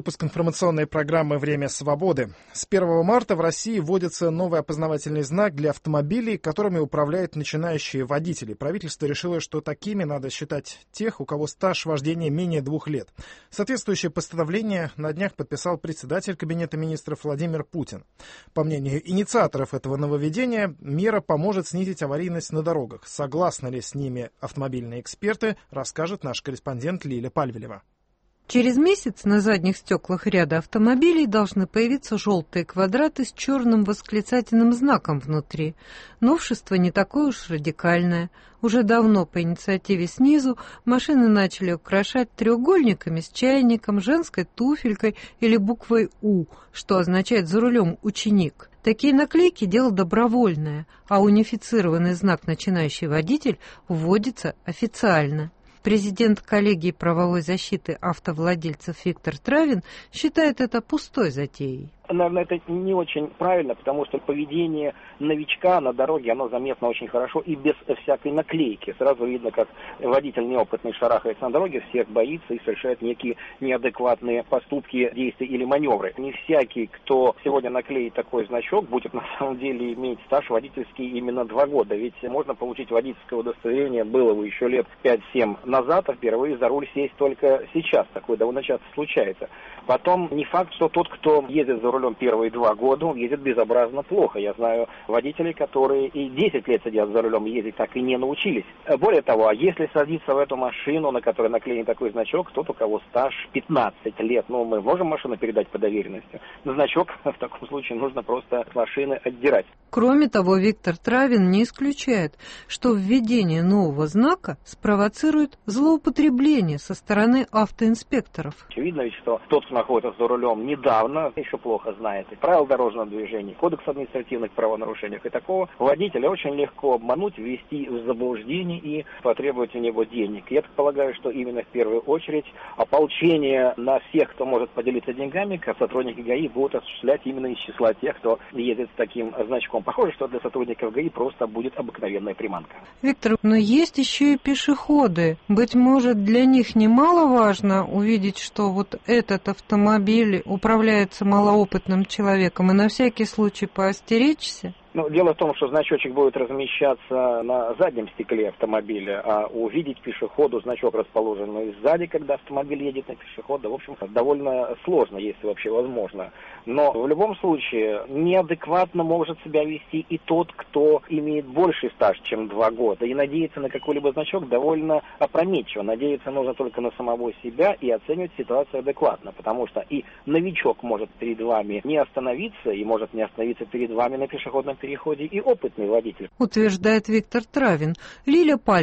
Выпуск информационной программы «Время свободы». С 1 марта в России вводится новый опознавательный знак для автомобилей, которыми управляют начинающие водители. Правительство решило, что такими надо считать тех, у кого стаж вождения менее 2 лет. Соответствующее постановление на днях подписал председатель Кабинета министров Владимир Путин. По мнению инициаторов этого нововведения, мера поможет снизить аварийность на дорогах. Согласны ли с ними автомобильные эксперты, расскажет наш корреспондент Лиля Пальвелева. Через месяц на задних стеклах ряда автомобилей должны появиться желтые квадраты с черным восклицательным знаком внутри. Новшество не такое уж радикальное. Уже давно по инициативе снизу машины начали украшать треугольниками с чайником, женской туфелькой или буквой «У», что означает «за рулем ученик». Такие наклейки – дело добровольное, а унифицированный знак «начинающий водитель» вводится официально. Президент коллегии правовой защиты автовладельцев Виктор Травин считает это пустой затеей. Наверное, это не очень правильно, потому что поведение новичка на дороге, оно заметно очень хорошо и без всякой наклейки. Сразу видно, как водитель неопытный шарахается на дороге, всех боится и совершает некие неадекватные поступки, действия или маневры. Не всякий, кто сегодня наклеит такой значок, будет на самом деле иметь стаж водительский именно 2 года. Ведь можно получить водительское удостоверение, было бы еще лет 5-7 назад, а впервые за руль сесть только сейчас. Такое довольно часто случается. Потом не факт, что тот, кто ездит за рулем первые 2 года, он ездит безобразно плохо. Я знаю водителей, которые и 10 лет сидят за рулем, ездить так и не научились. Более того, если садиться в эту машину, на которой наклеен такой значок, тот, у кого стаж 15 лет, мы можем машину передать по доверенности. Значок в таком случае нужно просто с машины отдирать. Кроме того, Виктор Травин не исключает, что введение нового знака спровоцирует злоупотребление со стороны автоинспекторов. Очевидно ведь, что тот, кто находится за рулем недавно, еще плохо знает и правила дорожного движения, кодекс административных правонарушениях, и такого водителя очень легко обмануть, ввести в заблуждение и потребовать у него денег. Я так полагаю, что именно в первую очередь ополчение на всех, кто может поделиться деньгами, как сотрудники ГАИ будут осуществлять именно из числа тех, кто ездит с таким значком. Похоже, что для сотрудников ГАИ просто будет обыкновенная приманка. Виктор, но есть еще и пешеходы. Быть может, для них немаловажно увидеть, что вот этот автомобиль управляется малоопытным человеком, и на всякий случай поостеречься? Дело в том, что значочек будет размещаться на заднем стекле автомобиля, а увидеть пешеходу значок, расположенный сзади, когда автомобиль едет на пешехода, в общем, довольно сложно, если вообще возможно. Но в любом случае неадекватно может себя вести и тот, кто имеет больший стаж, чем 2 года. И надеяться на какой-либо значок довольно опрометчиво. Надеяться нужно только на самого себя и оценивать ситуацию адекватно, потому что и новичок может перед вами не остановиться, и может не остановиться перед вами на пешеходном переходе и опытный водитель. Утверждает Виктор Травин. Лиля Пальвелева.